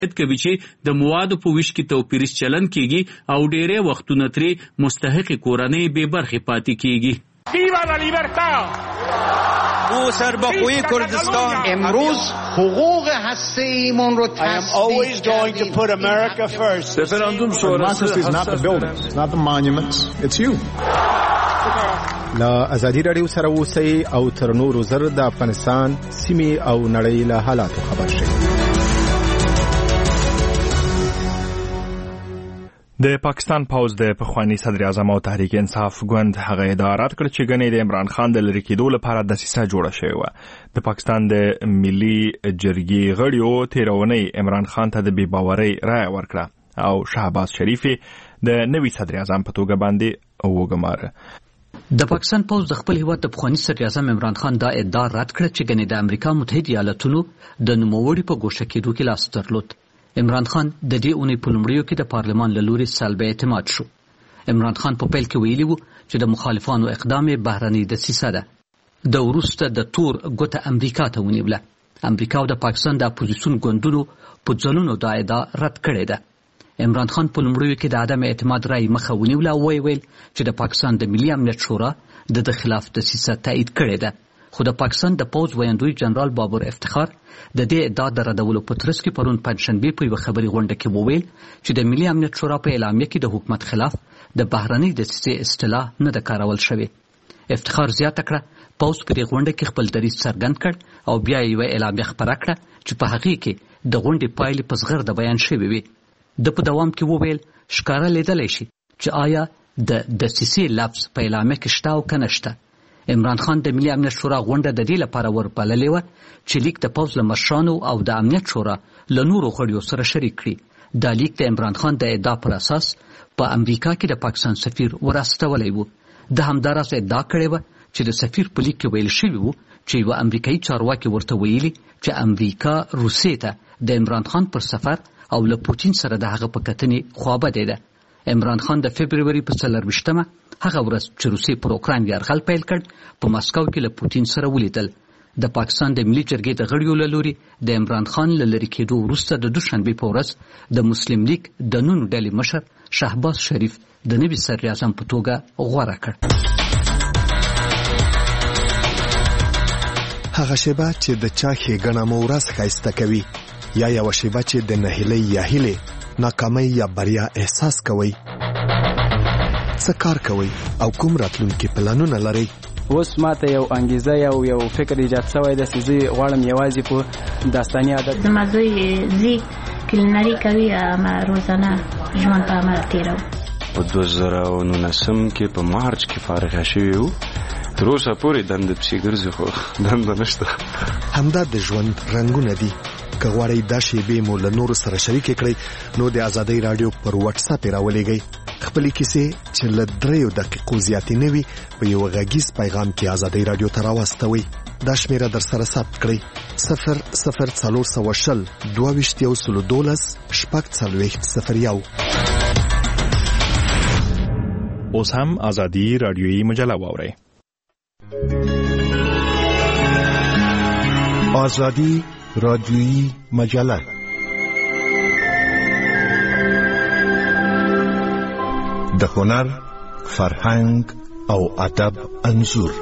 کوي چې د موادو په ویش کې توپیریز چلن کیږي او ډېری وختونه ترې مستحق کورنۍ بې برخې پاتې کیږي. ویوا لا لیبرتا او سربخوی کردستان امروز حقوق هسته‌ایمون رو I am always going to put America first. Referendum شورای is not the buildings, not the monuments, it's you. لا ازادي رادیو سره اوسئ او تر نورو زر د افغانستان سیمې او نړۍ له حالاتو خبر شئ. د پاکستان پوز د پخوانی صدر اعظم او تحریک انصاف ګوند هغه ادعا رد کړ چې ګنې د عمران خان د لری کېدو لپاره دسیسه جوړه شوې وه. د پاکستان د ملي جرګې غړیو تیرونی عمران خان ته د بې باورۍ رایه ورکړه او شهباز شریف د نوي صدر اعظم په توګه باندې وګماره. د پاکستان پوز د خپل هیواد د پخوانی صدر اعظم عمران خان دا ادعا رد کړه چې ګنې د امریکا متحده ایالاتونو د نوموړي په ګوښه کېدو کې لاس درلود. عمران خان د دې اونۍ په لومړیو کې د پارلمان له لوري سلب اعتماد شو. عمران خان په پیل کې ویلي وو چې د مخالفانو اقدام بهرنۍ دسیسه ده. د وروسته د تور ګوته امریکا ته ونیوله. امریکا او د پاکستان د اپوزیسیون ګوندونو په ځلونو دا ادعا رد کړې ده. عمران خان په لومړیو کې د عدم اعتماد رای مخه ونیوله او ویل چې د پاکستان د ملي امنیت شورا د خلاف دسیسه تایید کړې ده. خو د پاکستان د پوز ویاندوی جنرال بابر افتخار د دې ادعا د ردولو په ترڅ کې پرون پنځشنبه په یو خبري غونډه کې وویل چې د ملي امنیت شورا په اعلامیه کې د حکومت خلاف د بهرنۍ دسیسې اصطلاح نه د کارول شوی. افتخار زیاته کړه پوز په دې غونډه کې خپل دریځ څرګند کړ او بیا یې اعلامیه خپره کړه چې په هغه کې د غونډې پایلې په زغر د بیان شوی وي. د په دوام کې وویل ښکارا لیدلی شي چې آیا د دسیسې لفظ په اعلامیه کې شته او که نشته. عمران خان د ملي امنیت شورا غونډه د دې لپاره وربللې وه چې لیک د پوز له مشرانو او د امنیت شورا له نورو غړیو سره شریک کړي. دا لیک د عمران خان د ادعا پر اساس په امریکا کې د پاکستان سفیر ورستولی وو. د همداراز ادعا کړې وه چې د سفیر په لیک کې ویل شوي وو چې یوه امریکایي چارواکي ورته ویلي چې امریکا روسیې ته د عمران خان پر سفر او له پوتین سره د هغه په کتنې خوابدې ده. عمران خان د فبروري په 24مه هغه ورځ چې روسیې پر اوکراین یرغل پیل کړ په مسکو کې له پوتین سره ولیدل. د پاکستان د ملي جرګې د غړیو له لوري د عمران خان له لرې کېدو وروسته د دوشنبې په ورځ د مسلم لیگ د نون ډلې مشر شهباز شریف د نوي صدر اعظم په توګه غوره کړ. هغه شیبه چې د چا ښېګڼه مو ورځ ښایسته کوي یا یوه شیبه چې د نهیلۍ یا هیلې ناکامۍ یا بریا احساس کوئ. څه کار کوئ او کوم راتلونکي پلانونه لرئ؟ اوس ماته یو انګیزه یو فکر ایجاد شوی ده چې زه غواړم یوازې په داستاني عادت زما زوی زی کلینري کوي اما روزانه ژوند په عمل تېرو. په 2019 کې په مارچ کې فارغه شوی وو. تر اوسه پورې دنده پسې ګرځي خو دنده نشته. همدا د ژوند رنګونه دي. که غواړئ دا شیبې مو له نورو سره شریکې کړئ نو د ازادۍ راډیو پر واتس اپ یې راولېږئ. خپلې کیسې چې له 3 دقیقو زیاتې نه وي په یو غږیز پیغام کې ازادۍ راډیو ته راواستوئ. دا شمیره در سره ثبت کړئ 00420 22 12 اوس هم ازادي راډیویي مجله واورئ. ازادي رادیویی مجله د هنر، فرهنګ او ادب انځور.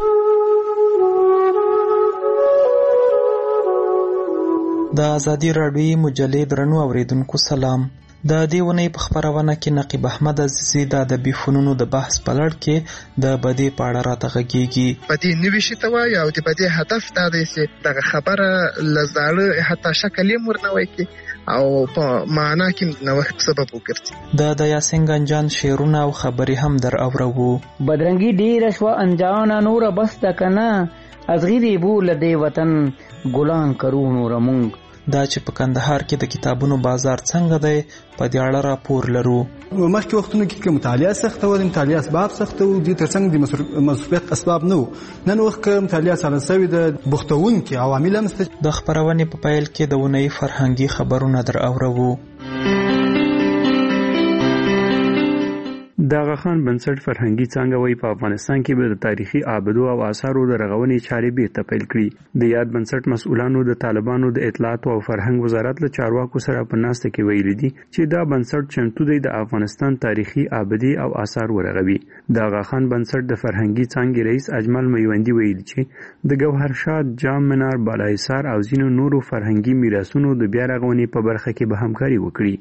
د ازادي راډیویی مجلې درنو اوریدونکو سلام. د دې ونې په خبرونه کې نقیب احمد عزیزی د ادبي فنونو د بحث په لړ کې د بدی په اړه راته غږیږي. بدی نوي شي ته وایي او د بدی هدف دا دی چې دغه خبره لزاړه حتی شکل یې ورنوي کې او په معنا کې نوښت سبب وګرځي. د یاسین گنجان شعرونه او خبرې هم در اورو. بدرنګي ډیره شو انجان نور بس تکنه از غیری بول دی وطن ګلان کرو نور مونږ. دا چې په کندهار کې د کتابونو بازار څنګه دی په دې اړه راپور لرو. مخکې وختونو کې مطالعه سخته و، د مطالعه اسباب سخته و، دې ترڅنګ د مصروفیت اسباب نه و. نن وخت کې مطالعه سره سوي د بوختونکي عوامل هم شته. د خبرونې په پیل کې د ونې فرهنګي خبرونه در اورو. د آغا خان بنسټ فرهنګي څانګه وایي په افغانستان کې به د تاریخي آبدو او آثارو د رغونې چارې بیرته پیل کړي. د یاد بنسټ مسؤلانو د طالبانو د اطلاعات او فرهنګ وزارت له چارواکو سره په ناسته کې ویلي دي چې دا بنسټ چمتو دی د افغانستان تاریخي آبدي او آثار ورغوي. د آغا خان بنسټ د فرهنګي څانګې رئیس اجمل میوندي ویلي چې د ګوهر شاه جام منار بالاحصار او ځینو نورو فرهنګي میراثونو د بیا رغونې په برخه کې به همکاري وکړي.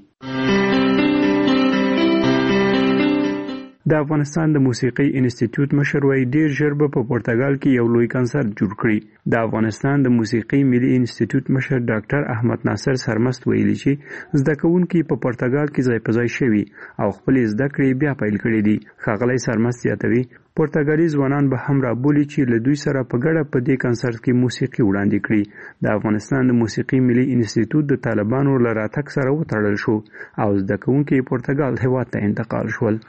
د افغانستان د موسیقي انسټیټیوټ مشر وایي ډیر ژر به په پرتګال کې یو لوی کنسرت جوړ کړي. د افغانستان د موسیقي ملي انسټیټیوټ مشر ډاکټر احمد ناصر سرمست ویلي چې زده کوونکي په پرتګال کې ځای په ځای شوي او خپل زده کړې بیا پیل کړي دي. ښاغلی سرمست زیاتوي پرتګالي ځوانان به هم رابولي چې له دوی سره په ګډه په دې کنسرت کې موسیقي وړاندې کړي. د افغانستان د موسیقي ملي انسټیټیوټ د طالبانو له راتګ سره وتړل شو او زده کوونکي پرتګال هېواد ته انتقال شول.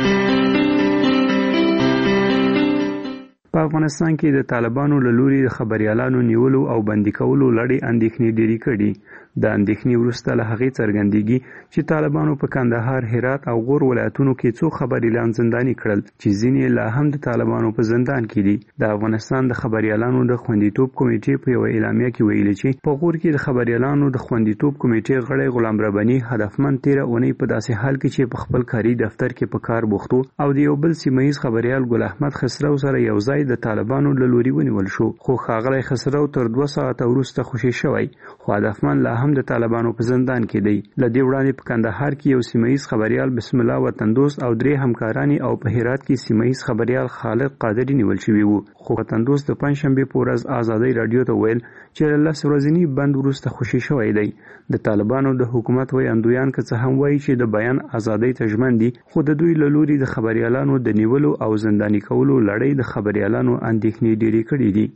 په افغانستان کې د طالبانو له لوري د خبريالانو نیولو او بندي کولو لړۍ اندېښنې ډېرې کړي. د اندېښنې وروسته له هغې څرګندېږي چې طالبانو په کندهار، هرات او غور ولایتونو کې څو خبريالان زنداني کړل چې ځینې لا هم د طالبانو په زندان کې دي. د افغانستان د خبريالانو د خوندیتوب کمیټې په یو اعلامیه کې ویلي چې په غور کې د خبريالانو د خوندیتوب کمیټې غړی غلام رباني هدفمند تیره اونۍ په داسې حال کې چې په خپل کاري دفتر کې په کار بوختو او د یو بل سیمهیز خبريال ګل احمد خسرو سره یو ځای د طالبانو له لوري ونیول شو. خو ښاغلی خسرو تر 2 ساعته وروسته خوشي شوی خو هدفمند لا هم د طالبانو په زندان کې دی. له دې وړاندې په کندهار کې یو سیمهیز خبريال بسم الله وطندوست او 3 همکارانی او په هرات کې سیمهیز خبريال خالد قادری نیول شوی وو. خو وطندوست د پنځشنبه په ورځ آزادۍ رادیو ته ویل چې له 10 ورځې بند وروسته خوشي شوی دی. د طالبانو د حکومت ویاندویان که څه هم وایي چې د بیان ازادۍ ته ژمن دي خو د دوی له لوري د خبريالانو د نیولو او زنداني کولو لړۍ د خبريالانو اندېښنې ډېرې کړې دي.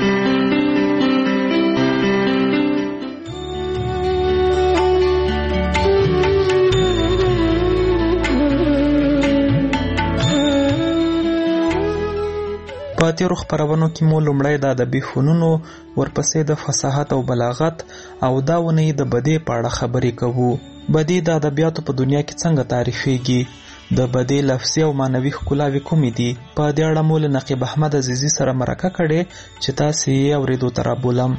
په تیرو خپرونو کې مو لومړی د ادبي فنونو، ورپسې د فصاحت او بلاغت او دا ونې د بدیع په اړه خبرې کوو. بدیع د ادبیاتو په دنیا کې څنګه تعریفېږي؟ د بدیع لفظي او معنوي ښکلاوې کومې دي؟ په دې اړه مو له نقیب احمد عزیزي سره مرکه کړې چې تاسې یې اورېدو ته رابولم.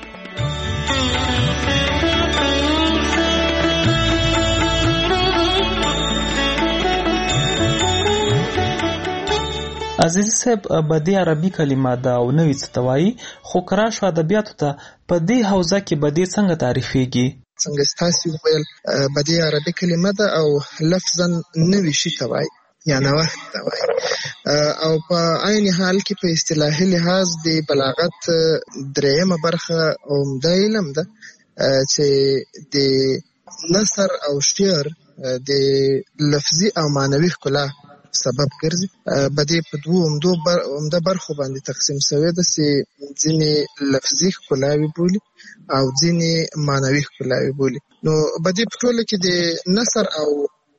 عزیزي صاحب، بدیع عربي کلمه ده او نوې څه ته وایي، خو که راشو ادبیاتو ته په دې حوزه کې بدیع څنګه تعریفېږي؟ څنګه ستاسې وویل بدیع عربي کلمه ده او لفظا نوي شي ته وایي یا نوښت ته وایي او په عین حال کې په اصطلاحي لحاظ د بلاغت درېیمه برخه عمده علم ده چې د نثر او شعر د لفظي او معنوي ښکلا سبب ګرځي. بدیع په دوو عمده برخو باندې تقسیم شوی ده چې ځینې لفظي ښکلاوې بولي او ځینې معنوي ښکلاوې بولي. نو بدیع په ټوله کې د نثر او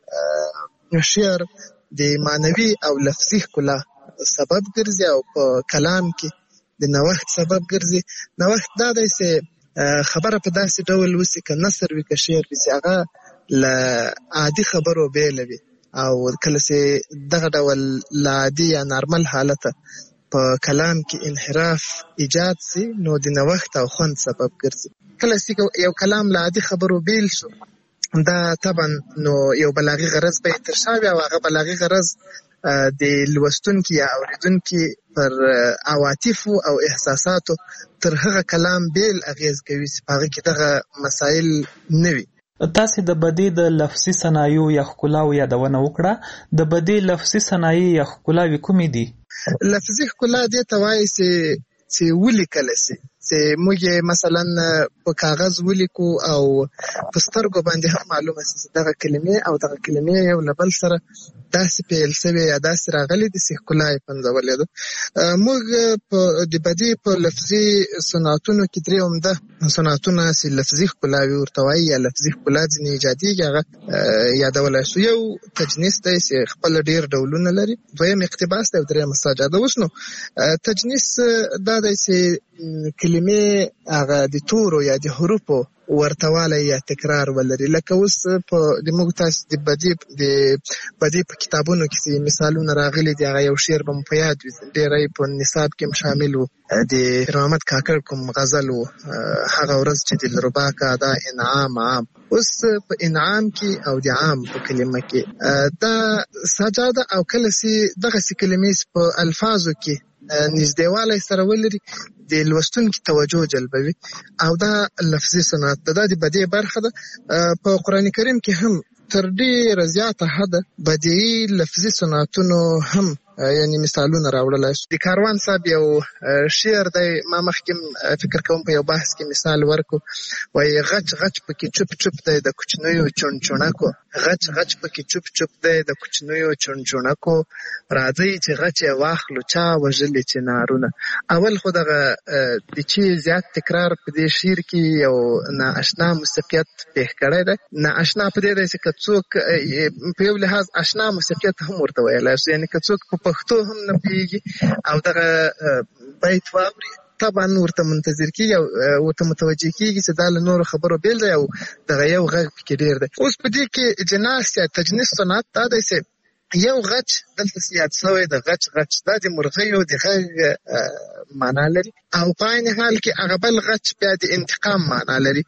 شعر د معنوي او لفظي ښکلا سبب ګرځي او په کلام کې د نوښت سبب ګرځي. نوښت دا دی چې خبره په داسې ډول وسي که نثر وي که شعر وي چې هغه له عادي خبرو بیله وي او کله چې دغه ډول له عادي یا نارمل حالته په کلام کې انحراف ایجاد سي نو د نوښت او خوند سبب ګرځي. کله چې یو کلام له عادي خبرو بیل شو دا طبعا نو یو بلاغي غرض به تر شا وي او هغه بلاغي غرض د لوستونکي یا اوریدونکي پر عواطفو او احساساتو تر هغه کلام بیل اغیز کوي چې په هغه کې دغه مسایل نه وي. تاسې د بدیع د لفظي صنایعو یا ښکلاو یادونه وکړه. د بدیع لفظي صنایع یا ښکلاوې کومې دي؟ لفظي ښکلا دې ته وایي چې ولیکلی سي، چې موږ مثلا په کاغذ ولیکو او په سترګو باندې هم معلومه سي چې دغه کلمې او دغه کلمې یو له بل سره داسې پیل سوې یا داسې راغلي دي چې ښکلا یې پنځولې ده. موږ د بدیع په لفظي صنعتونو کې درې عمده صنعتونه چې لفظي ښکلاوې ورته وایي یا لفظي ښکلا ځینې ایجادېږي هغه یادولی شو. یو تجنیس دی چې خپل ډېر ډولونه لري، دویم اقتباس دی او درېیم سجاده. اوس نو تجنیس دا دی چې کلمې هغه د تورو یا د حروفو ورتوالی یا تکرار ولري. لکه اوس د موږ تاسو د بدی په کتابونو کې مثالونه راغلي دي، هغه یو شعر به مو په یاد وي، ډېری په نصاب کې شامل و، د پیر محمد کاکړ کوم غزل و، هغه ورځ چې دلربا کا دا انعام عام. اوس په انعام کې او د عام په کلمه کې دا سجاده او کله چې دغسې کلمې په الفاظو کې نږدېوالی سره ولري د لوستونکي توجه جلبوي او دا لفظي صنعت ده، دا د بدیع برخه ده. په قرآن کریم کې هم تر ډېره زیاته حده بدیعي لفظي صنعتونو هم یعنی مثالونه راوړلای شو. د کاروان صاحب یو شعر دی، ما مخکې فکر کوم په یو بحث کې مثال ورکو، وایي غچ غچ پکې چوپ چوپ دی د کوچنیو چونچونکو، غچ غچ پکې چوپ چوپ دی د کوچنیو چونچونکو، راځئ چې غچ یې واخلو چا وژلي چې نارونه. اول خو دغه د چې زیات تکرار په دې شعر کې یو نااشنا موسیقیت پیښ کړی دی. نااشنا په دې دی چې که څوک په یو لحاظ اشنا موسیقیت هم ورته ویلی شو، یعنی که څوک په پښتو هم نه پوهېږي او دغه بیت واوري طبعا ورته منتظر کېږي او ورته متوجه کېږي چې دا له نورو خبرو بېل دی او دغه یو غږ پکې ډېر دی. اوس په دې کې جناس یا تجنیس صنعت دا دی چې یو غچ دلته یاد شوی د غچ غچ دا د مرغیو د غږ معنا لري او په عین حال کې هغه بل غچ بیا د انتقام معنا لري.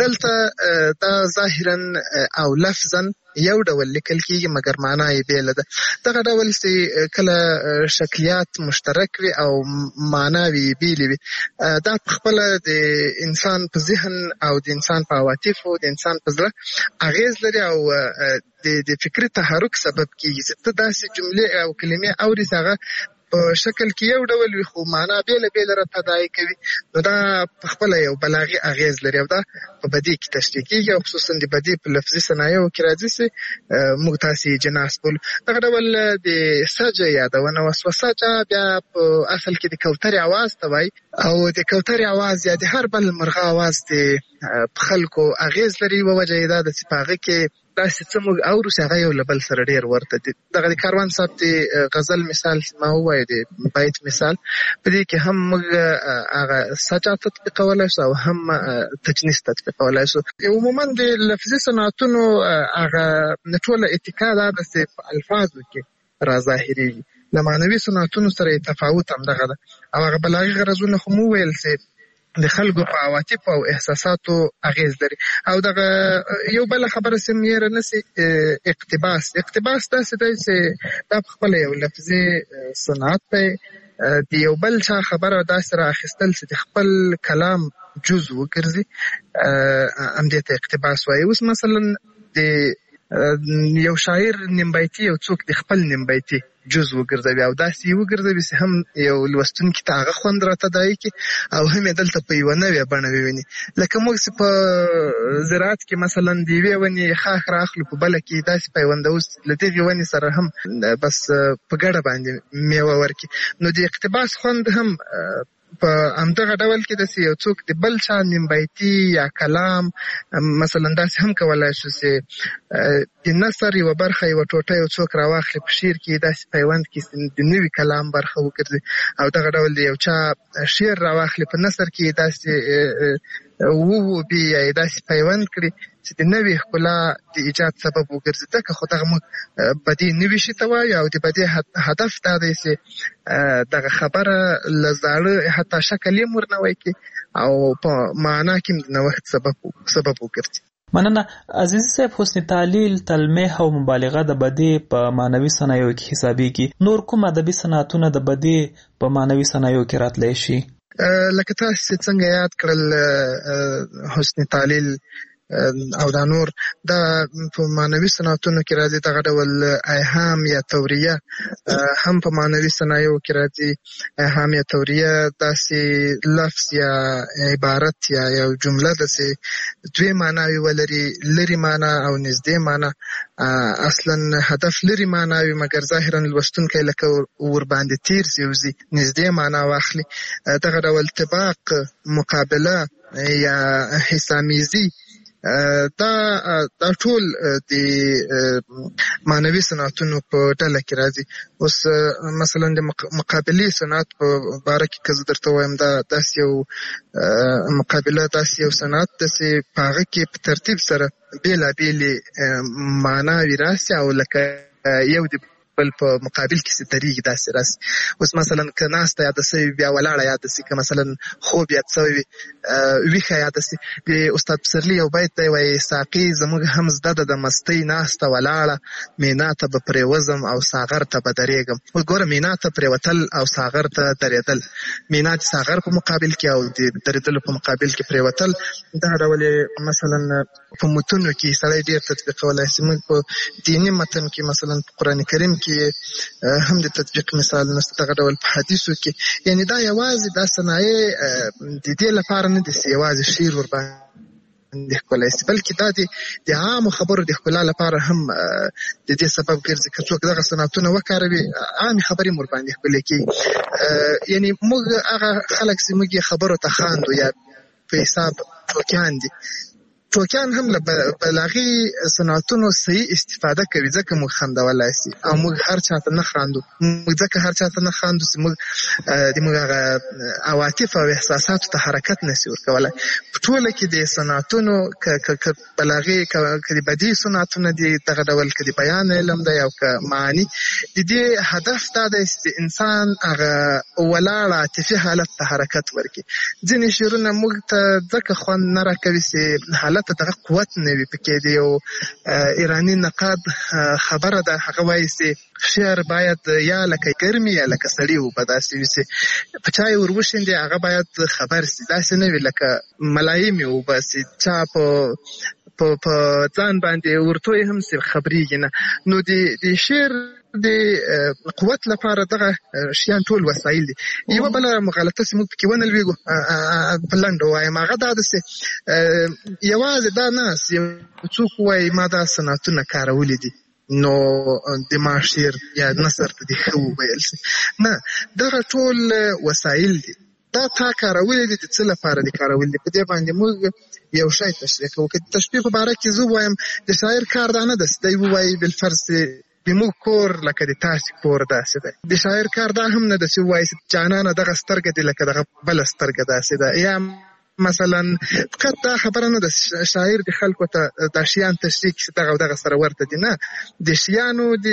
دلته دا ظاهرا او لفظا یو ډول لیکل کېږي مګر معنا یې بېله ده. دغه ډول چې کله شکلیات مشترک وي او معناوې یې بېلې وي، دا پخپله د انسان په ذهن او د انسان په عواطفو د انسان په زړه اغېز لري او د فکري تحرک سبب کېږي چې ته داسې جملې او کلمې اوري چې هغه په شکل کې یو ډول وي خو معنا بېله بېله راته ادعا کوي، نو دا پخپله یو بلاغي اغېز لري او دا په بدیع کې تشریح کېږي او خصوصا د بدیع په لفظي صنایعو کې راځي چې موږ تاسې جناس بولو. دغه ډول د سجه یادونه وسوه. سجه بیا په اصل کې د کوترې اواز ته وایي او د کوترې اواز یا د هر بل مرغه اواز په خلکو اغېز لري. یوه وجه یې دا ده چې په هغه کې داسې څه موږ اورو چې هغه یو له بل سره ډېر ورته دي. دغه د کاروان صاحب د غزل مثال ما ووایه د بیت مثال، په دې کې هم موږ هغه سجا تطبیقولی شو او هم تجنیس تطبیقولی شو. عموما د لفظي صنعتونو هغه ټوله اتکا دا ده چې په الفاظو کې راظاهرېږي، له معنوي صنعتونو سره یې تفاوت همدغه ده او هغه بلاغي غرضونه خو مو وویل چې د خلکو په عواطفو او احساساتو اغېز لري. او دغه یو بله خبره چې مې هېره نه سي، اقتباس داسې دی چې دا پخپله یو لفظي صنعت دی، د یو بل چا خبره داسې رااخیستل چې د خپل کلام جز وګرځي، همدې ته اقتباس وایي. اوس مثلا د یو شاعر نیمبیتي یو څوک د خپل نیمبیتي جز وګرځوي او داسې یې وګرځوي چې هم یو لوستونکي ته هغه خوند راته ادعا کړي او هم یې دلته په یوه نوې بڼه وویني. لکه موږ چې په زراعت کې مثلا د یوې ونې ښاخ رااخلو په بله کې داسې پیوندوو له دغې ونې سره هم بس په ګډه باندې میوه ورکړي. نو د اقتباس خوند هم په همدغه ډول کې داسې یو څوک د بل چا نیمبیتي یا کلام مثلا داسې هم کولی شو چې د نثر یوه برخه یوه ټوټه یو څوک راواخلي په شعر کې داسې پیوند کې د نوي کلام برخه وګرځي او دغه ډول د یو چا شعر راواخلي په نثر کې داسې ووبي یا یې داسې پیوند کړي چې د نوې ښکلا د ایجاد سبب وګرځي. ځکه خو دغه موږ بدیع نوي شي ته وایو او د بدیع هدف دا دی چې دغه خبره له زاړه حتی شکل یې ورنوی کړي او په معنا کې د نوښت سبب وګرځي. مننه عزیز صاحب. حسن تعلیل، تلمیح او مبالغه د بدیع په معنوي صنایعو کې حسابېږي. نور کوم ادبي صنعتونه د بدیع په معنوي صنایعو کې راتلی شي؟ لکه تاسو څنګه یاد کړل حسن تعلیل او دا نور دا په معنوي صنعتونو کې راځي. دغه ډول ایهام یا توریه هم په معنوي صنایعو کې راځي. ایهام یا توریه داسې لفظ یا عبارت یا یو جمله داسې دوی معناوي ولري، لري معنا او نږدې معنا. اصلا هدف لري معنا وي مګر ظاهرا لوستونکی لکه ورباندې تیر سي نږدې معنا واخلي. دغه ډول طباق، مقابله یا حسامیزي دا دا ټول د معنوي صنعتونو په ډله کې راځي. اوس مثلا د مقابلي صنعت په باره کې که زه درته وایم دا داسې یو مقابله داسې یو صنعت داسې په هغه کې په ترتیب سره بېلابېلې معناوې راسي او لکه یو د بل په مقابل کې چې درېږي داسې راسي. اوس مثلا که ناسته یاده سوي بیا ولاړه یاده سي، که مثلا خوب یاد سوی وي ویښه یاده سي. د استاد پسرلي یو بیت دی وایي ساقي زموږ هم زده ده د مستۍ ناسته ولاړه، مینا ته به پرېوځم او ساغر ته به درېږم. اوس ګوره مینا ته پرېوتل او ساغر ته درېدل، مینا د ساغر په مقابل کې او د درېدلو په مقابل کې پرېوتل، دا ډول مثلا په متونو کې سړی ډېر تطبیقولی شي. موږ په دیني متن کې مثلا په قرآن کریم کې هم د تطبیق مثال نشته، دغه ډول په حدیثو کې. یعنی دا یوازې دا صنایع د دې لپاره نه دي چې یوازې شعر ورباندې ښکلی شي، بلکې دا د عامو خبرو د ښکلا لپاره هم د دې سبب ګرځي. که څوک دغه صنعتونه وکاروي عامې خبرې هم ورباندې ښکلې کېږي. یعنی موږ هغه خلک چې موږ یې خبرو ته خاندو یا په حساب ټوکیان دي، ټوکیان هم له بلاغي صنعتونو صحیح استفاده کوي، ځکه موږ خندولی سي. او موږ هر چاته نه خاندو، موږ ځکه هر چاته نه خاندو چې موږ د موږ هغه عواطف او احساساتو ته حرکت نسي ورکولی. په ټوله کې د صنعتونو که بلاغي که د بدیع صنعتونه دي دغه ډول، که د بیان علم دی او که معاني، د دې هدف دا دی چې انسان هغه ولاړ عاطفي حالت ته حرکت ورکړي. ځینې شعرونه موږ ته ځکه خوند نه راکوي چې حالت دغه قوت نه وي پکې. د یو ایراني نقاد خبره ده، هغه وایي چې شعر باید یا لکه ګرمي یا لکه سړي اوبه داسې وي چې په چا یې ور وشیندې هغه باید خبر سي، داسې نه وي لکه ملایمې اوبه چې چا په ځان باندې ورتوی هم چې خبرېږي نه. نو د شعر د قوت لپاره دغه شیان ټول وسایل دي. یوه بله مغالطه چې موږ پکې ونه لویږو په لنډه ووایم، هغه دا ده چې یوازې دا نه یو څوک ووایي ما دا صنعتونه کارولي دي نو د ما شعر یا نثر ته دې ښه وویل شي. نه، دغه ټول وسایل دي، دا تا کارولي دي، د څه لپاره دې کارولي دي. په دې باندې موږ یو شی تشریح کوو. که د تشبیه په باره کې زه ووایم د شاعر کار دا نه ده چې دی ووایي بالفرض زموږ کور لکه د تاسې کور داسې دی. د شاعر کار دا هم نه ده چې ووایي جانانه دغه سترګه دې لکه دغه بله سترګه داسې ده. یا مثلا فقط دا خبره نه ده شاعر د خلکو ته دا شیان تشریح کړي چې دغه او دغه سره ورته دي. نه، د شیانو د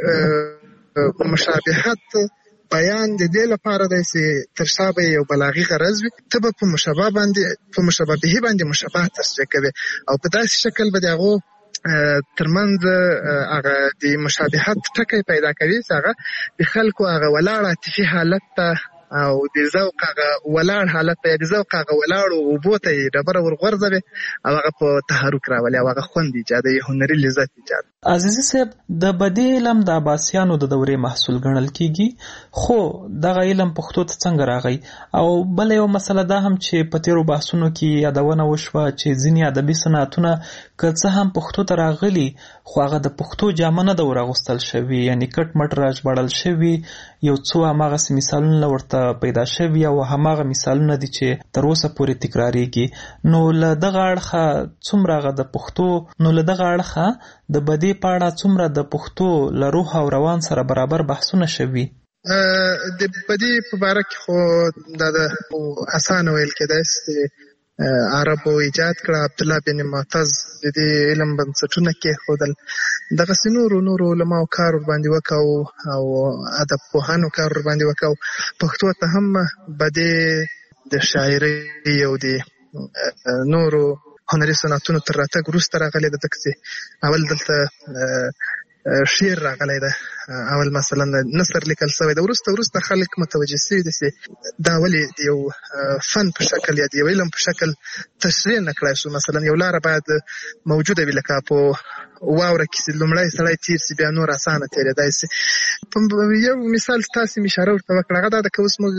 مشابهت بیان د دې لپاره دی چې تر شا به یو بلاغي غرض وي، ته به په مشابهه باندې مشابه تشریح کوي او په داسې شکل به د هغو ترمنځ هغه د مشابهت ټکی پیدا کوي چې هغه د خلکو هغه ولاړ عاطفي حالت ته او د ذوق هغه ولاړ حالت ته یا د ذوق هغه ولاړو اوبو ته یې ډبره ورغورځوي او هغه په تحرک راولي او هغه خوند ایجادوي، هنري لذت ایجاد. عزیزي صاحب، د بدیع علم د عباسیانو د دورې محصول ګڼل کیږي، خو دغه علم پښتو ته څنګه راغی؟ او بل یو مسله دا هم چې په تیرو بحثونو کې یادونه وشوه چې ځینې ادبي صنعتونه که څه هم پښتو ته راغلي خو هغه د پښتو جامه نه ده ورغوستل شوي، یعنی کټ مټ راژباړل شوي. یو څو هماغسې مثالونه ورته پیدا شوي او هماغه مثالونه دي چې تر اوسه پورې تکراریږي. نو له دغه اړخه څومره هغه د پښتو د بدیع په اړه څومره د پښتو له روح او روان سره برابر بحثونه شوي؟ د بدیع په باره کې خو دا د اسانه ویل کېدای چې عربو ایجاد کړه، عبدالله بن معتز د دې علم بنسټونه کېښودل، دغسې نورو علماو کار ورباندې وکړو او ادب پوهانو کار ورباندې وکړو. پښتو ته هم بدیع د شاعرۍ او د نورو هنري صنعتونو تر راتګ وروسته راغلی ده، ځکه چې اول دلته شعر راغلی ده، اول مثلا نثر لیکل شوی ده، وروسته خلک متوجه شوي دي چې دا ولې د یو فن په شکل یا د یو علم په شکل تشریح نه کړای شو. مثلا یو لاره باید موجوده وي، لکه په واوره کې چې لومړی سړی تیر شي بیا نور اسانه تېرېدای شي. یو مثال تاسې مې اشاره ورته وکړه، هغه دا ده که اوس موږ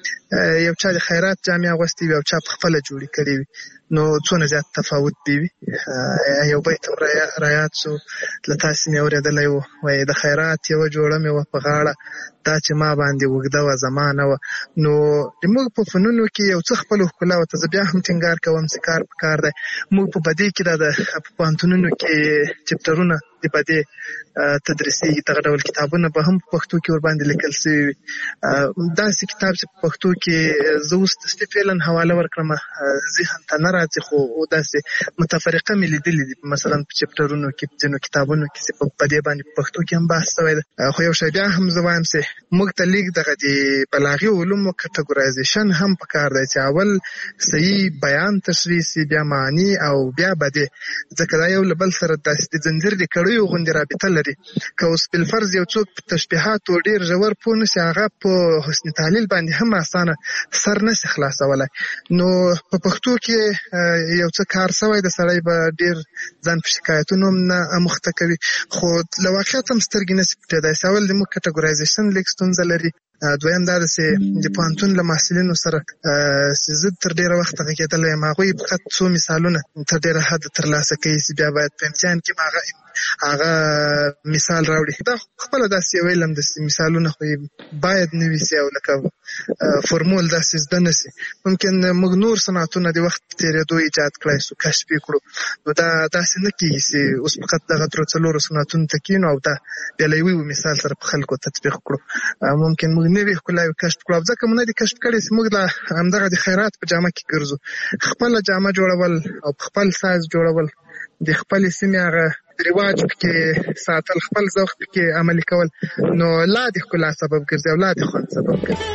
یو چا د خیرات جامې اغوستې وي او چا په خپله جوړې کړې وي نو څونه زیات تفاوت دی وي. یو بیت هم رایاد شو له تاسې مې اورېدلی و، وایي د خیرات یوه جوړه مې وه په غاړه دا چې ما باندې اوږده وه زمانه وه. نو موږ په فنونو کې یو څه خپله ښکلا ورته زه بیا هم ټینګار کوم چې کار په کار دی. موږ په بدۍ کې دا د په پوهنتونونو کې چپټرونه د بدۍ تدریسي دغه ډول کتابونه به هم په پښتو کې ورباندې لیکل شوي وي. داسې کتاب چې په پښتو کې زه اوس فعلا حواله ورکړم ذهن ته نه راځي، خو داسې متفرقه مې لیدلي دي مثلا په چپټرونو کې ځینو کتابونو کې چې په دې باندې په پښتو کې هم بحث شوی دی. خو یو شی بیا هم زه وایم چې موږ ته لیک دغه د بلاغي علومو کټګورایزیشن هم پکار دی چې اول صحیح بیان تشریح سي، بیا معنی او بیا بدې، ځکه دا یو له بل سره داسې د زنځیر د کړیو غوندې رابطه لري. که اوس بالفرض یو څوک په تشبیهاتو ډېر ژور پوه نه شي، هغه په حسن تعلیل باندې هم اسانه سر نه شي خلاصولی. نو په پښتو کې یو څه کار شوی د سړی به ډېر ځان په شکایتونو هم نه مخته کوي، خو له واقعیت هم سترګې نه شي پټېدای. اول د موږ کټګورایزیشن لیک ستونزه لري، دویم دا ده چې د پوهنتون له محصلینو سره چې زه تر ډېره وخته غږېدلی یم، هغوی فقط څو مثالونه تر ډېره حده ترلاسه کوي چې بیا باید په امتحان کې هغه مثال راوړي. دا خپله داسې ویل هم داسې مثالونه خو باید نه وي او لکه فورمول داسې زده نه سي. ممکن موږ نور صنعتونه د وخت په تېرېدو ایجاد کړی سو، کشف یې کړو، نو دا داسې نه کېږي چې اوس فقط دغه درو څلورو صنعتونو ته کښېنو او دا بیا له یوه مثال سره په خلکو تطبیق کړو. ممکن موږ نوې ښکلاوې کشف کړو، ځکه موږ نه دي کشف کړې چې موږ همدغه د خیرات په جامه کې ګرځو. خپله جامه جوړول او په خپل سایز جوړول، د خپلې سیمې هغه رواج پکې ساتل، خپل ذوق پکې عملي کول، نو لا د ښکلا سبب ګرځي او لا د خوند سبب ګرځي.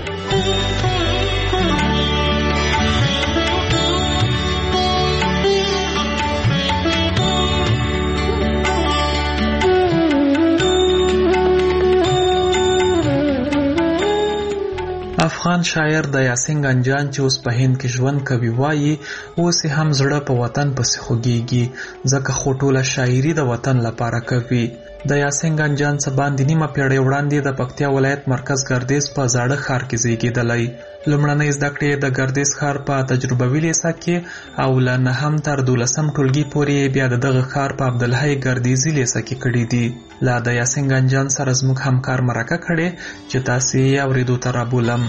افغان شاعر د یاسین ګنجان چې اوس په هند کې ژوند کوي وایي اوس هم زړه په وطن پسې خوږیږي، ځکه خو ټوله شاعري د وطن لپاره کوي. د یاسین ګنجان څه باندې نیمه پیړۍ وړاندې د پکتیا ولایت مرکز ګردیز په زاړه ښار کې زیږېدلی. لومړنۍ زده کړې د ګردیز ښار په تجربوي لیسه کې او له 9 تر 12 ټولګي پورې بیا د دغه ښار په عبدالحی ګردیزي لیسه کې کړي دي. لا د یاسین ګنجان سره زموږ همکار مرکه کړې چې تاسې یې اورېدو ته رابولم.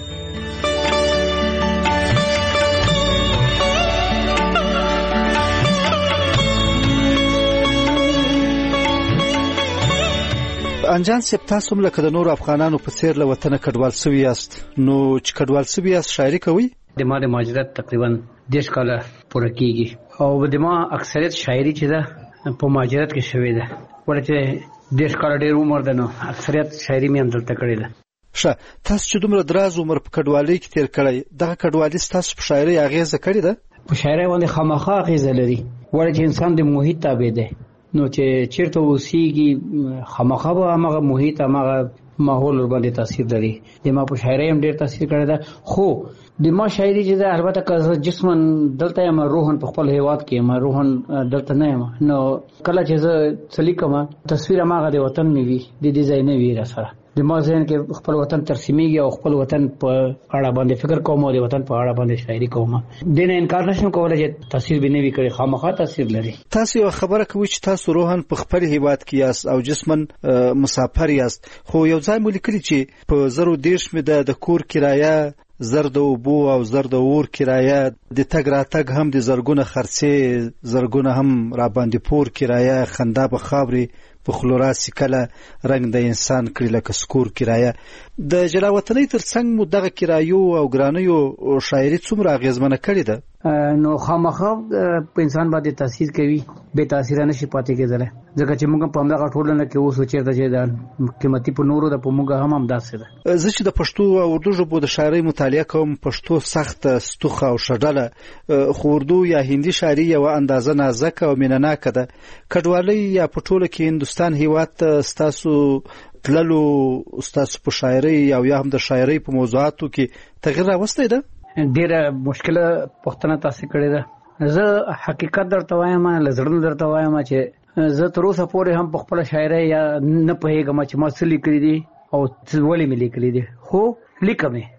انجان صاحب، تاسو هم لکه د نورو افغانانو په څېر له وطنه کډوال سوي یاست، نو چې کډوال سوي یاست شاعري کوئ؟ د ما د مهاجرت تقریبا 10 کاله پوره کېږي او د ما اکثریت شاعري چې ده په مهاجرت کې شوې ده، ولې چې 10 کاله ډېر عمر ده نو اکثریت شاعري مې هم دلته کړې ده. ښه، تاسو چې دومره دراز عمر په کډوالۍ کې تېر کړی، دغه کډوالي ستاسو په شاعرۍ اغېزه کړې ده؟ په شاعرۍ باندې خامخا اغېزه لري، ولې چې انسان د محیط تابع دی، نو چې چیرته اوسېږي خامخا به هماغه محیط هماغه ماحول ورباندې تاثیر لري. د ما په شاعرۍ هم ډېر تاثیر کړی ده، خو د ما شاعري چې ده البته که زه جسماً دلته یم، روحاً په خپل هېواد کې یم، روحاً دلته نه یم، نو کله چې زه څه لیکم تصویر هماغه د وطن مې وي، د دې ځای نه وي راسره. د ما ذهن کې خپل وطن ترسیمیږي او خپل وطن په اړه باندې فکر کوم او د وطن په اړه باندې شاعري کوم. دې نه انکار نشم کولی چې تاثیر به نه وي کړی، خامخا تاثیر لري. تاسو یو خبره کوئ چې تاسو روحاً په خپل هېواد کې یاست او جسماً مسافر یاست، خو یو ځای مو لیکلي چې په 0.30 مې د کور کرایه، زر د اوبو او زر د اور کرایه، د تګ راتګ هم د زرګونه خرڅې، زرګونه هم را باندې پور کرایه، خندا به خاورې په خلو راسي، کله رنګ د انسان کړي لکه سکور کرایه. د جلا وطنۍ تر څنګ مو دغه کرایو او ګرانیو شاعري څومره اغېزمنه کړې ده؟ نو خامخا په انسان باندې تاثیر کوي، بې تاثیره نشي پاتې کېدلی، ځکه چې موږ په همدغه ټولنه کې اوسو چېرته چې د قیمتي په نورو ده، په موږ هم همداسې ده. زه چې د پښتو او اردو ژبو د شاعرۍ مطالعه کوم، پښتو سخته، ستوخه او شډله، خو اردو یا هندي شاعري یوه اندازه نازکه او مینهناکه ده. کډوالۍ یا په ټوله کې هندوستان هېواد ته ستاسو تللو ستاسو په شاعرۍ او یا هم د شاعرۍ په موضوعاتو کې تغییر راوستی ده؟ ډېره مشکله پوښتنه تاسې کړې ده. زه حقیقت درته وایم، له زړه نه درته وایم چې زه تر اوسه پورې هم په خپله شاعرۍ یا نه پوهېږم چې ما څه لیکلي دي او ولې مې لیکلي دي، خو لیکم یې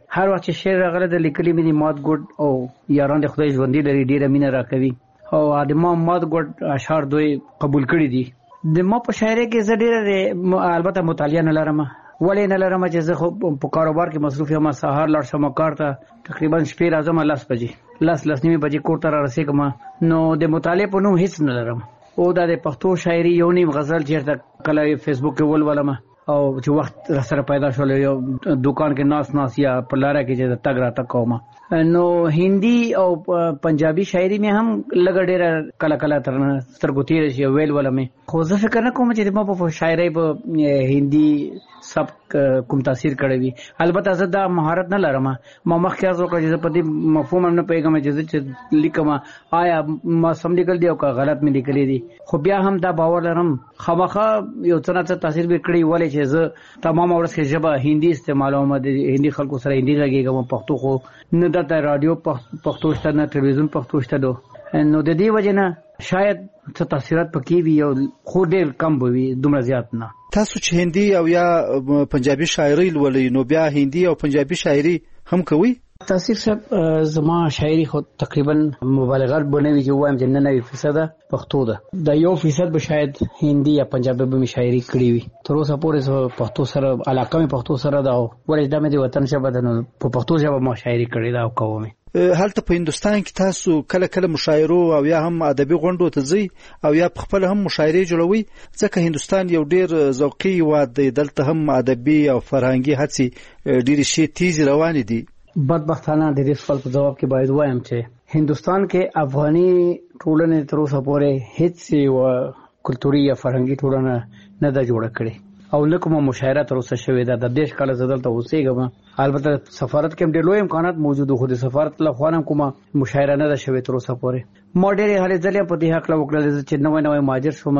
هر وخت چې شعر راغله د لیکلي مې مات ګډ او یاران د خدای ژوندۍ لري ډیره مینه راکوي او د ما مات ګډ اشعار دوی قبول کړي دي. د ما په شاعرۍ کې زه ډیره البته مطالعه نه لرم، ولې نه لرم چې زه خو په کاروبار کې مصروف یم. سهار لاړ شم کار ته، تقریبا شپې راځم 10 بجې 10:30 بجې کور ته را رسېږم، نو د مطالعې په نوم هیڅ نه لرم. او دا د پښتو شاعري یو نیم غزل چیرته کله فیسبوک کې ولولم او چې وخت را سره پیدا شول یو دکان کې ناس یا په لاره کې چې تګ را تک کوم. نو هندي او پنجابي شاعري مې هم لګ ډېر کله تر سترګو تیر شي ویل ولمه. خو زه فکر نه کوم چې ما په شاعري په هندي سب کوم تاثیر کړی وي. البته زه دا مهارت نه لرم. ما مخکې از وکړ چې په دې مفهوم نه پیګم چې لیکم آیا ما سم لیکل دی او که غلط مې لیکلي دي. خو بیا هم دا باور لرم خامخا یو څه تاثیر به کړی ولې چې زه تمام ورځ کې ژبه هندي استعمالوم، د هندي خلکو سره هندي غږیږم. پښتو خو نه د رادیو پښتو شته نه ټلویزیون پښتو شته دو. نو د دې وجه نه شاید څه تاثیرات پکې وي او خو ډېر کم وي، دومره زیات نه. تاسو چې هندي او یا پنجابي شاعري لولئ نو بیا هندي او پنجابي شاعري هم کوي؟ تاثیر صاحب زما شاعري خو تقریبا مبالغه بنوي چې وایم چې 99% پښتو ده. د 1% به شاید هندي یا پنجابي به شاعري کړی وي. تر اوسه پورې پښتو سره علاقه مې پښتو سره ده او ولې دا مې د وطن ژبه ده نو په پښتو ژبه ما شاعري کړې ده او کوم. هلته په هندستان کې تاسو کله مشاعرو او یا هم ادبي غونډو ته ځئ او یا خپل هم مشاعري جوړوي؟ ځکه هندستان یو ډیر ذوقي هیواد دی، دلته هم ادبي او فرهنګي هڅې ډېرې شي تیز روان دي. بدبختانه د دې سوال په جواب کې باید وایم چې هندستان کې افغاني ټولنه تر اوسه پورې هیڅ یو کلتوري یا فرهنګي ټولنه نه ده جوړه کړې او نه کومه مشاعره تر اوسه شوې ده. د دیش کال زدل ته اوسېږم، البته سفارت کې هم ډېر لوی امکانات موجود خو د سفارت له خوا هم کومه مشاعره نه ده شوې تر اوسه پورې. ما ډېرې هلې ځلې په دې هکله وکړل چې نوی مهاجر شوم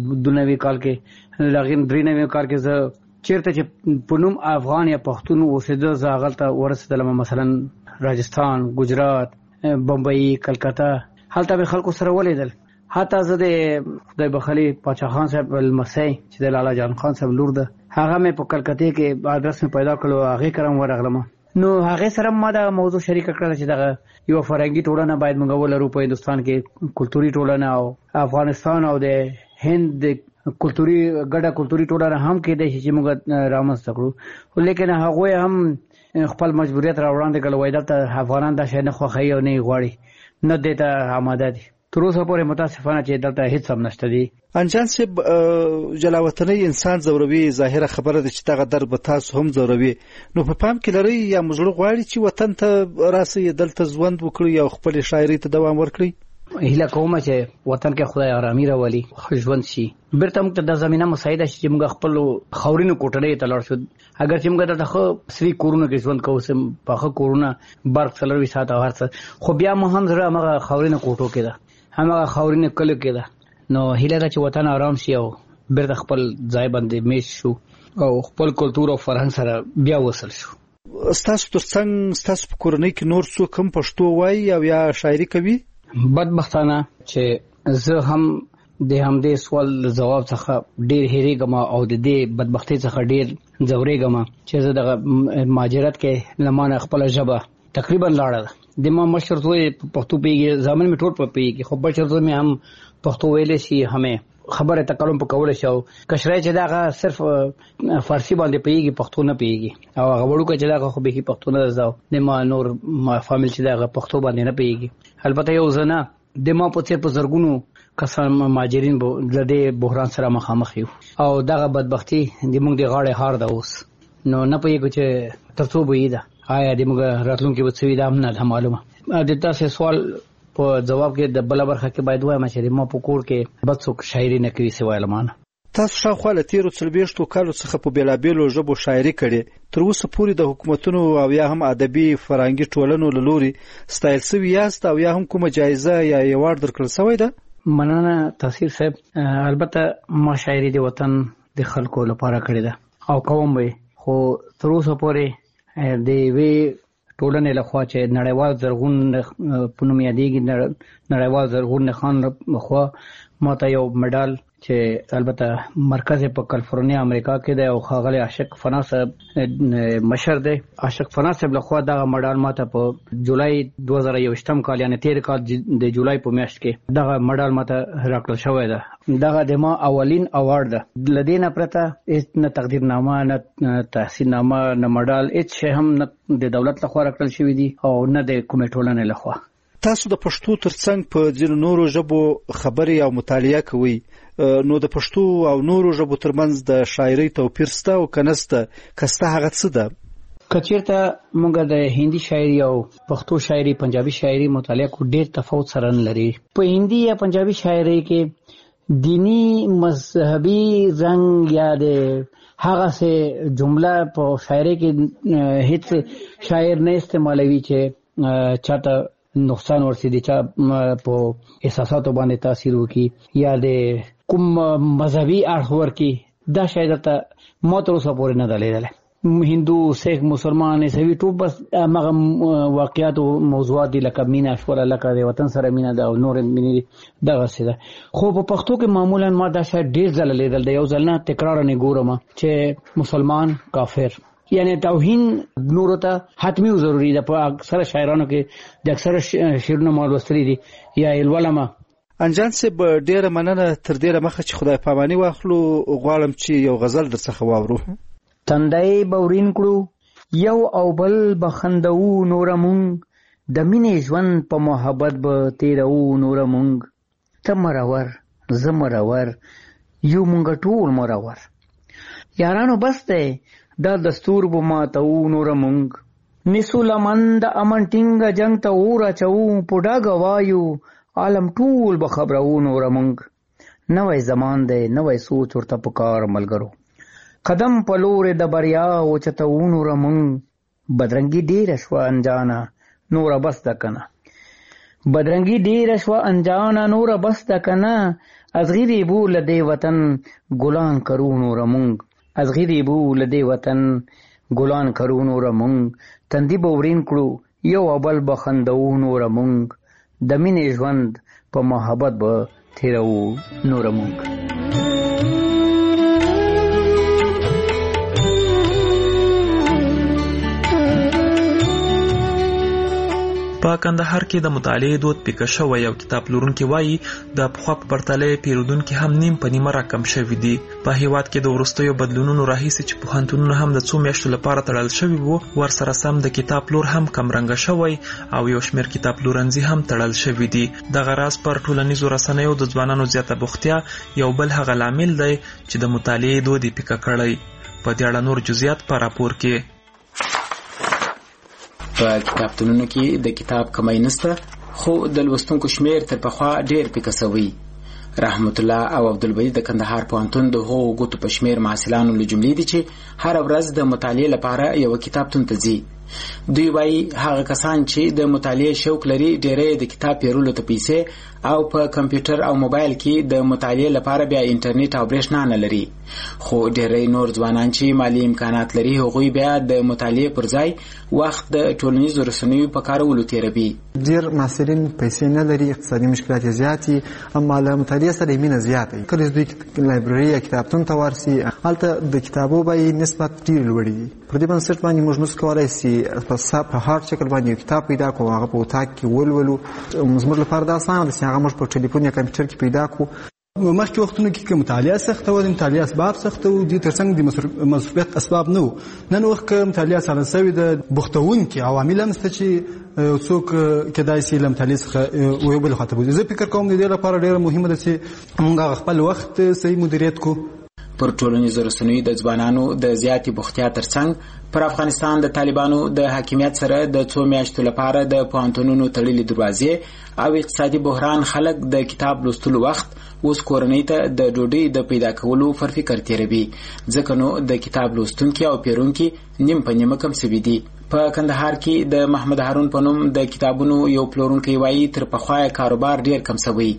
92 کال کې، لغین 93 کال کې زه چیرته چې پونم افغان یا پښتون اوسېده زه هغلته ورسېدلم، مثلا راجستان، ګجرات، بمبئی، کلکته. هلته به خلکو سره ولیدل. حتی زه د خدای بخلي پاچا خان صاحب المسی چې د لالا جان خان صاحب لور ده هغه مې په کلکته کې ادرس مې پیدا کړو، هغه کرم ورغلم. نو هغه سره ما دا موضوع شریک کړل چې دغه یو فرهنګي ټولنه باید موږ ولرو په هندستان کې، کلتوري ټولنه او افغانستان او د هند کلتوري ګډه کلتوري ټولنه هم کې د چې موږ رامنځته کړو. لیکن هغه هم خپل مجبوریت راوړاندې کړل، وای دلته افغانان دا شی نه خوښوي او نه غواړي، نه دې ته آماده دي. تر اوسه پورې متاسفانه چې دلته هیڅ هم نشته دي. انجان صاحب جلاوطنۍ انسان زوروي، ظاهره خبره ده چې دغه درد به تاسو هم زوروي. نو په پام کې لرئ یا مزړه غواړي چې وطن ته راسي، دلته ژوند وکړي او خپل شاعري ته دوام ورکړي؟ هیله کوم چې وطن کې خدای آرامي راولي، ژوند شي. بیرته موږ ته د زمينه مساعده شي چې موږ خپل خاورینو کوټړې ته لاړ شو. اگر چې موږ د سری کورونه کې ژوند کوو، سم په کورونه برق څلوي ساعت او هرڅ، خو بیا مو هم زړه هغه خاورینو کوټو کې ده، هغه خاورینو کلو کې ده. نو هیله ده چې وطن آرام شي او بیرته خپل ځای باندې میش شو او خپل کلتور او فرهنګ سره بیا وصل شو. ستاسو ترڅنګ ستاسو په کورنۍ کې نور څوک هم پښتو وایي او یا شاعري کوي؟ بدبختانه چې زه هم د همدې سوال جواب څخه ډیر هېریږم او د دې بدبختۍ څخه ډیر ځورېږم چې زه د مهاجرت کې لمانه خپل ژبه تقریبا لاړه ده. د ما مشر زوی پښتو پیږي، ځامن می ټول په پیږي، خو بشر زوی می هم پښتو ویلې شي، همې خبره تکلم په کول شو. کشرای چې دا صرف فارسی باندې پیږي، پښتو نه پیږي، او هغه وړو کې چې دا خو به پښتو نه زاو د ما نور ما فامیل چې دا پښتو باندې نه پیږي. البته یو زنه د ما په څیر په زرګونو کسان مهاجرین د دې بحران سره مخامخ یو او دغه بدبختی د موږ د غاړې هار ده اوس. نو نه پېږو چې ترڅو به ده آیا د موږ راتلونکي به څه وي دا هم نه معلومه. د تاسو سوال په جواب کې د بل برخه کې باید وایم چې ما په کور کې بد څوک شاعري نه کوي سوای لمانه. تاسو شاوخوا له 13 کالو څخه په بیلابېلو ژبو شاعري کړې، تر اوسه پورې د حکومتونو او یا هم ادبي فرهنګي ټولنو له لوري ستایل شوي یاست او یا هم کومه جایزه یا ایوارډ درکړل شوی ده؟ مننه تاثیر صاحب. البته ما شاعري د وطن د خلکو لپاره کړې ده او کوم به، خو تر اوسه پورې د وی ټولنې لخوا چې نړیوال زرغون په نوم یادېږي، نړیوال زرغون خان لخوا ماته یو مډال چې البته مرکز په کالیفورنیا امریکا کې دی او ښاغلی عاشق فنا صاحب مشر دی. عاشق فنا صاحب لخوا دغه مډال ماته په جولای 2021 کال یعنی 13 کال د جولای په میاشت کې دغه مډال ماته راکړل شوی ده. دغه د ما اولین اوارد ده. لدینه پرته هیڅ نه تقدیرنامه نه تحسین نامه نه مډال هیڅ شی هم نه د دولت لخوا راکړل شوی دی او نه د کومې ټولنې لخوا. تاسو د پښتو ترڅنګ په ځینو نورو ژبو خبرې او مطالعه کوئ، نو د پښتو او نورو ژبو ترمنځ د شاعرۍ توپیر شته او که نشته؟ که شته هغه څه ده؟ که چېرته موږ د هندي شاعري او پښتو شاعري پنجابي شاعري مطالعه کو ډېر تفاوت سره نه لري. په هندي یا پنجابي شاعري کې دینی مذهبي رنګ یا د هغه څه جمله په شاعري کې هیڅ شاعر نه استعمالوي چې چاته نقصان ورسېږي، چا په احساساتو باندې تاثیر وکړي یا د کوم مذهبي اړخ ورکړي. دا شاید ته ما تر اوسه پورې نه ده لیدلی. هندو، سیخ، مسلمان، عیسوي ټول بس هغه واقعیات او موضوعات دي لکه مینه شوله، لکه د وطن سره مینه ده او نور مینې دغسې ده. خو په پښتو کې معمولا ما دا شاید ډېر ځله لیدل دی، یو ځل نه تکرار نه ګورم چې مسلمان کافر یعنی توهین نورو ته حتمی او ضروری ده. په اکثره شاعرانو کې د اکثره شعرونه ما لوستلي دي یا یې لولمه. انجان صاحب ډېره مننه. تر دې مخه چې خدای پاماني واخلو غواړم چې یو غزل درڅخه واورو. تندی بورین کړو یو او بل بخندو نور مونږ د مینې ژوند په محبت به تیرو نور مونږ. ته مرور زه مرور یو مونږ ټول مرور یارانو بس دی دا دستور به ماتو نور مونږ. نیسو لمن د امن ټینګه جنگ ته اور اچو په ډاګه وایو عالم ټول به خبرو نور مونږ. نوی زمان دی نوی سوچ ورته پکار ملګرو قدم په لورې د بریا اوچتو نور مونږ. بدرنګي ډېره شوه انجانه نوره بس ده کنه، بدرنګي ډېره شوه انجانه نوره بس ده کنه. از غیرې بو له دې وطن ګلان کرو نور مونږ، از غیرې بو له دې وطن ګلان کرو نور مونږ. تندي به ورین کړو یو او بل به خندو نور مونږ، د مینې ژوند په محبت به تیرو نور مونږ. په کندهار کې د مطالعې دود پیکه شوی او کتاب پلورونکي وایي د پخوا په پرتله پیرودونکي هم نیم په نیمه راکم شوي دي. په هیواد کې د وروستیو بدلونونو راهیسې چې پوهنتونونه هم د څو میاشتو لپاره تړل شوي وو، ورسره سم د کتاب پلور هم کمرنګه شوی او یو شمېر کتاب پلورنځي هم تړل شوي دي. دغه راز پر ټولنیزو رسنیو د ځوانانو زیاته بوختیا یو بل هغه لامل دی چې د مطالعې دود یې پیکه کړی. په دې اړه نور جزئیات په راپور کې. په کتابتونونو کې د کتاب کمی نشته، خو د لوستونکو شمیر تر پخوا ډیر پیکه شوی. رحمت الله او عبدالبدی د کندهار پوهنتون د هغو ګوتو په شمیر محصلانو له جملې دي چې هر ورځ د مطالعې لپاره یو کتابتون ته ځي. دوی وایي هغه کسان چې د مطالعې شوق لري ډېری د کتاب پیرلو ته پیسې او په کمپیوټر او موبایل کې د مطالعې لپاره بیا انټرنیټ او برېښنا نه لري. خو ډېری نور ځوانان چې مالي امکانات لري هغوی بیا د مطالعې پر ځای وخت د ټولنیزو رسنیو په کارولو تېروي. ډېر محصلین پیسې نه لري، اقتصادي مشکلات یې زیات دي، اما له مطالعې سره یې مینه زیاته وي. کله چې دوی لایبرري یا کتابتون ته ورسي هلته د کتابو بیې نسبت ډېر لوړې دي. پر دې بنسټ باندې موږ نسو کولی سي په هارد شکل باندې یو کتاب پیدا کړو، هغه په اتاق کې ولولو. زموږ لپاره دا اسانه ده چې هغه موږ په ټلیفون یا کمپیوټر کې پیدا کړو. مخکې وختونو کې مطالعه سخته وه، د مطالعې اسباب سخته وو، دې ترڅنګ د مصروفیت اسباب نه وو. نن وخت که مطالعه سره شوې ده، بوختونکي عوامل هم شته چې څوک کېدای شي له مطالعې څخه یو بل خواته بوځي. زه فکر کوم د دې لپاره ډېره مهمه ده چې موږ خپل وخت صحیح مدیریت کړو. پر ټولنیزو رسنیو د ځوانانو د زیاتې بوختیا ترڅنګ پر افغانستان د طالبانو د حاکمیت سره د څو میاشتو لپاره د پوهنتونونو تړلې دروازې او اقتصادي بحران خلک د کتاب لوستلو وخت اوس کورنۍ ته د ډوډۍ د پیدا کولو پر فکر تېروي، ځکه نو د کتاب لوستونکي او پیرونکي نیم په نیمه کم شوي دي. په کندهار کې د محمد هارون په نوم د کتابونو یو پلورونکی وایي تر پخوا کاروبار ډېر کم شوی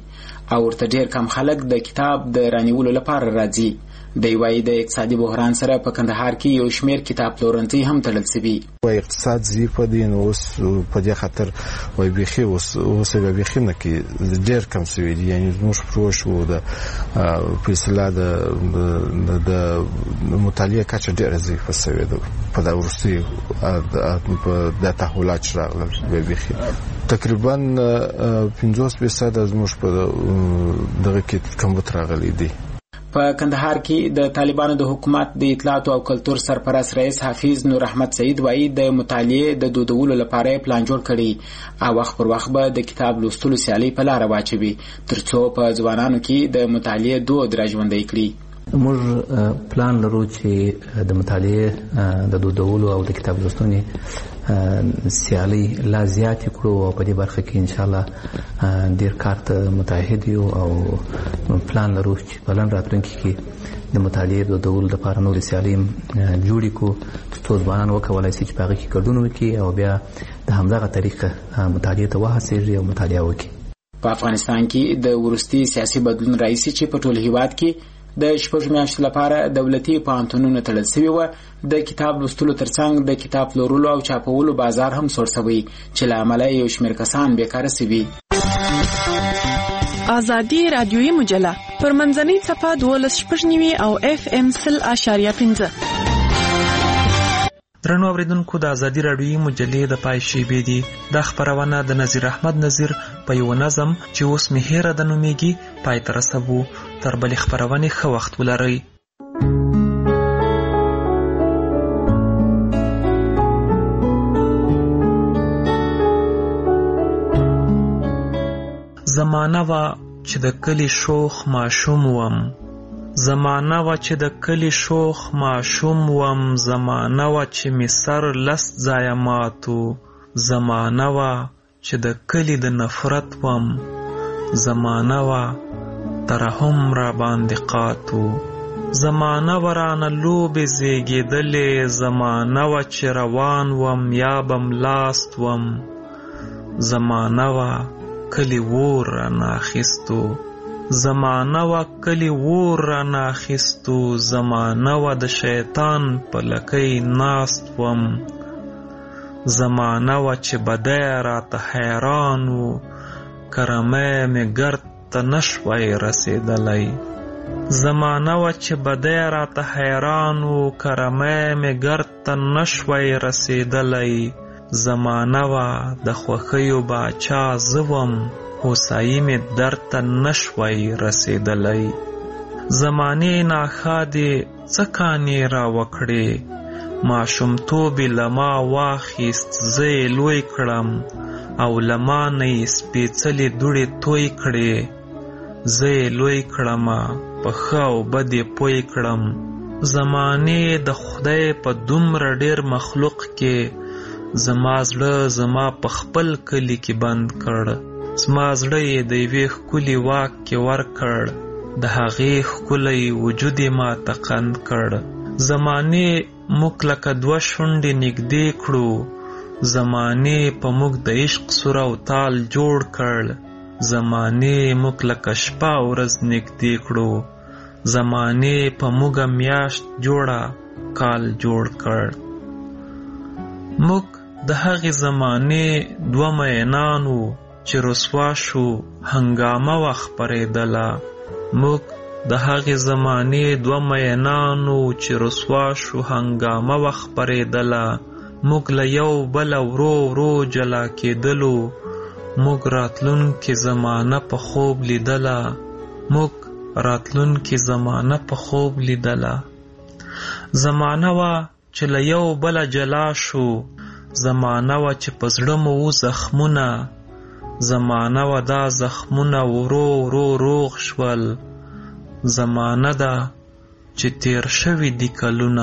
او ورته ډیر کم خلک د کتاب د رانیولو لپاره راځي. دی وايي د اقتصادي بحران سره په کندهار کې یو شمیر کتاب پلورنځي هم تړل شوي. وای اقتصاد ضعیف دی نو اوس په دې خاطر وای بيخي اوس به بيخي نه کې ډیر کم شوی دی. یعنی موږ پروش وو د په اصطلاح د مطالعه کچه ډیر ضعیف شوی دی په دا ورستي د تحولات راغلل بيخي تقریبا 50% از موږ په دغه کې کمبود راغلی دی. په کندهار کې د طالبانو د حکومت د اطلاعات او کلتور سرپرست رئیس حافظ نور احمد سعید وایي د مطالعې د دودولو لپاره پلان جوړ کړي او وخت پر وخت به د کتاب لوستلو سیالۍ په لاره واچوي ترڅو په ځوانانو کې د مطالعې دود راژوندی کړي. موږ پلان لرو چې د مطالعې د دودولو او د کتاب لوستنې سیالۍ لا زیات کړو او په دې برخه کې ان شاء الله ډیر کار ته متعهد یو او پلان لرو چې په لن راتلونکي کې د مطالعې د دودولو لپاره نور سیالۍ جوړې کړو ترڅو ځوانان وکولای شي چې په هغه کې ګډون وکړي او بیا د همدغه طریقه مطالعې ته وهڅېږي او مطالعه وکړي. په افغانستان کې د وروستي سیاسي بدلون راځي چې په ټول هیواد کې د شپږ میاشتو لپاره دولتي پوهنتونونه تړل شوي وو. د کتاب لوستلو ترڅنګ د کتاب پلورلو او چاپولو بازار هم سوړ شوی چې له امله یو شمېر کسان بیکاره شوي. ازادي رادیویي مجله پر منځنۍ څپه 12.9 او FM 100.5. درنو اوریدونکو د ازادي رادیویي مجلې د پای شیبې دي. د خبرونه د نظیر احمد نظیر په یو نظم چې اوس مهیره د نومیږي پای ته رسوو. تر بلې خبرونې ښه وخت ولرئ. زمانه وا چې د کلی شوخ ماشوم وم، زمانه وا چې د کلی شوخ ماشوم وم، زمانه وا چې می سر لس ځایه ماتو، زمانه وا چې د کلی د نفرت وم، زمانه وا ترحم را باندې قاتو، زمانه ورانه لوبې زیږېدلې، زمانه وا چې روان وم یا بم لاست وم، زمانه وا کلی وور را ناخستو، زمانه وا کلی وور را ناخستو، زمانه وا د شیطان په لکۍ ناست وم، زمانه وا چې بدی راته حیران و، کرمی می گرد ته نشوی رسیدلی، زمانه وا چې بدی راته حیران و، کرمی می گرد ته نشوی رسیدلی، زمانه وا د خوښیو باچا زوم، هوسایی می درته نشوی رسیدلی، زمانې ناښادې څه کانې را وکړې، ماشومتوب یې له ما واخیست زه یې لوی کړم، او له ما نه یې سپېڅلې دوړې توی کړې، زه یې لوی کړمه په ښه او بد یې پوی کړم، زمانې د خدای په دومره ډېر مخلوق کې، زما زړه زما په خپل کلی کې بند کړ، زما زړه یې د یوې ښکلي واک کې ورکړ، د هغې ښکلی وجود یې ماته قند کړ، زمانې موږ لکه دوه شونډې نږدې کړو، زمانې په موږ د عشق سور او تال جوړ کړ، زمانې موږ لکه شپه ورځ نږدې کړو، زمانې په موږ میاشت جوړه کال جوړ کړ، موږ د هغې زمانې دوه مینان وو چې رسوا شو هنګامه وه خپرېدله، موږ د هغې زمانې دوه مینان وو چې رسوا شو هنګامه وه خپرېدله، موږ له یو بله ورو ورو جلا کېدلو، موږ راتلونکې زمانه په خوب لیدله، موږ راتلونکې زمانه په خوب لیدله، زمانه وه چې له یو بله جلا شو، زمانه وه چې په زړه مو و زخمونه، زمانه وه دا زخمونه ورو ورو روغ شول، زمانه ده چې تیر شوي دي کلونه،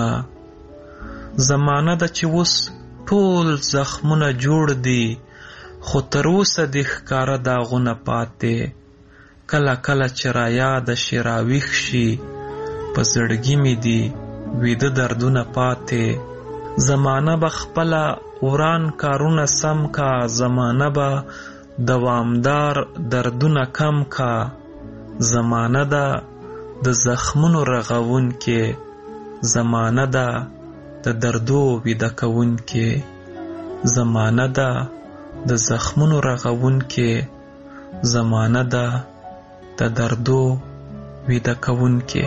زمانه ده چې اوس ټول زخمونه جوړ دي، خو تر اوسه دې ښکاره داغونه پاتې، کله کله چې را یاده شي راویښ شي، په زړګي مې دي ویده دردونه پاتې، زمانه به خپله وران کارونه سم کا، زمانه به دوامدار دردونه کم کا، زمانه ده د زخمونو رغون کې، زمانه ده د دردو ویده کون کې، زمانه ده د زخمونو رغون کې، زمانه ده د دردو ویده کون کې.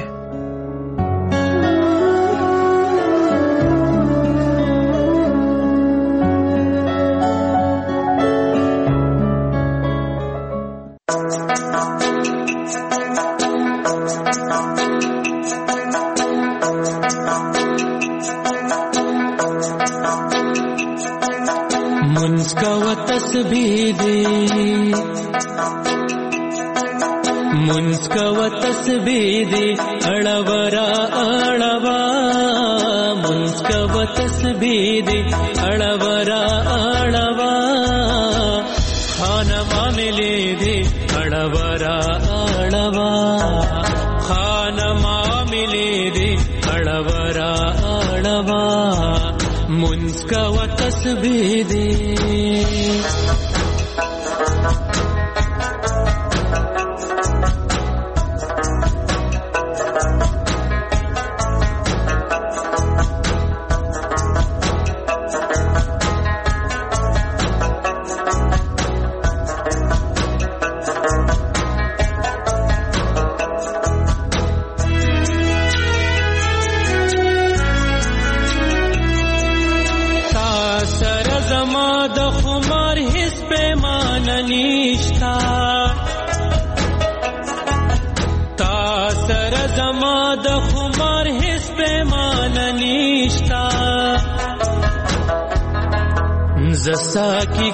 زسا کی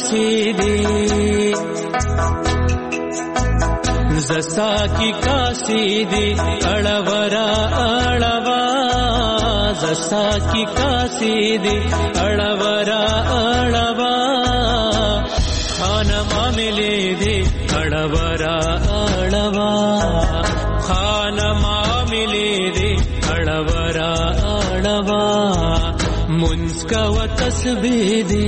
کاسی دی اڑورا اڑوا، زسا کی کاسی دی اڑورا اڑوا، خانہ معاملے دی اڑورا اڑوا، خانہ معاملے دی اڑورا اڑوا، منز کا و تسبیح دی.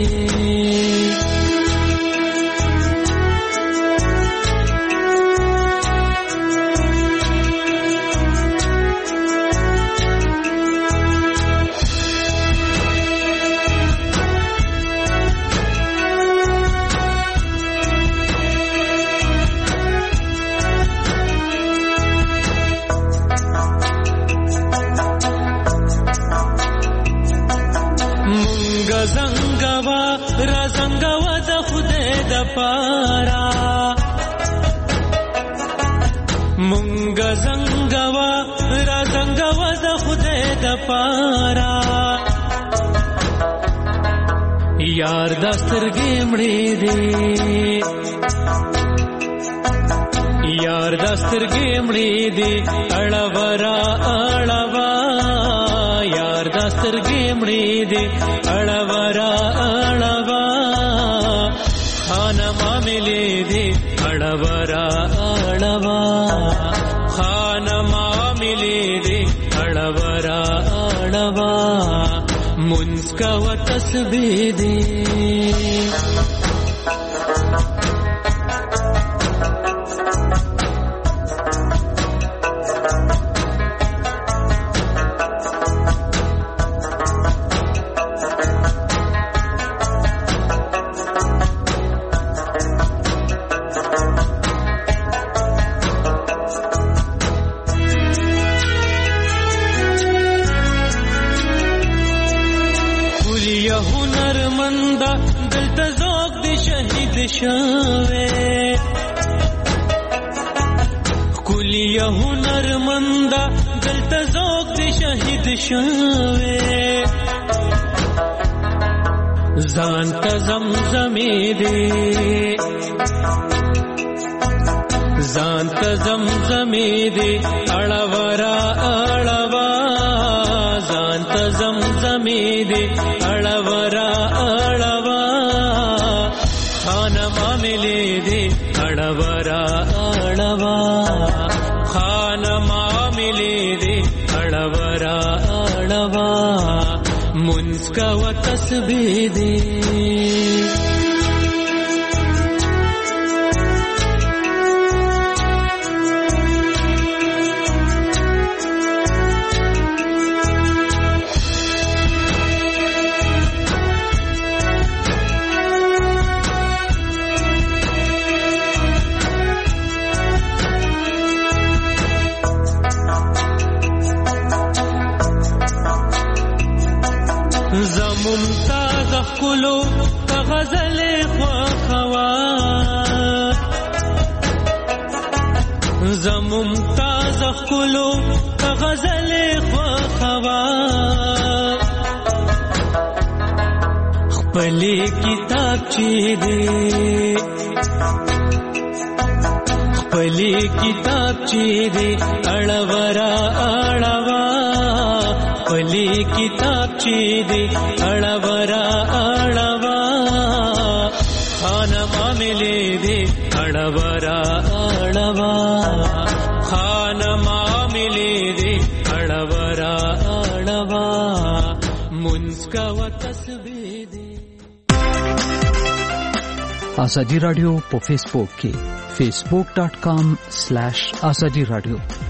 مونږ زنګوا را زنګوا د خدای د پارا، یار د سترګې مړې دي، یار د سترګې مړې دي اړورا اړوا، یار د سترګې مړې دي اړورا اړوا، خانه معاملې دي اړورا اړوا، خانه معاملې دي اړورا اړوا، منځ کا و تسبیح دي. کلی هنرمند دلته ذوق دی شهید شوه، ځان ته زمزمې دی، ځان ته زمزمې دی اړورا اړوا، ځان ته زمزمې دی اړورا اړوا، خانه معاملې دی اړورا اړوا، خانه معاملې دی اړورا اړوا، منځ کا و تسبیح دی. ممتاز خلو غزل خوخوا ممتاز خلو غزل خوخوا خپلی کتاب چی دے خپلی کتاب چی دے اڑورا اڑوا خپلی کتاب چی دے اڑورا اڑوا خانما ملے دے اڑورا اڑوا خانما ملے دے اڑورا اڑوا منسکا و تسبیح دے. آزادی رادیو په فیسبوک کې facebook.com/azadi radio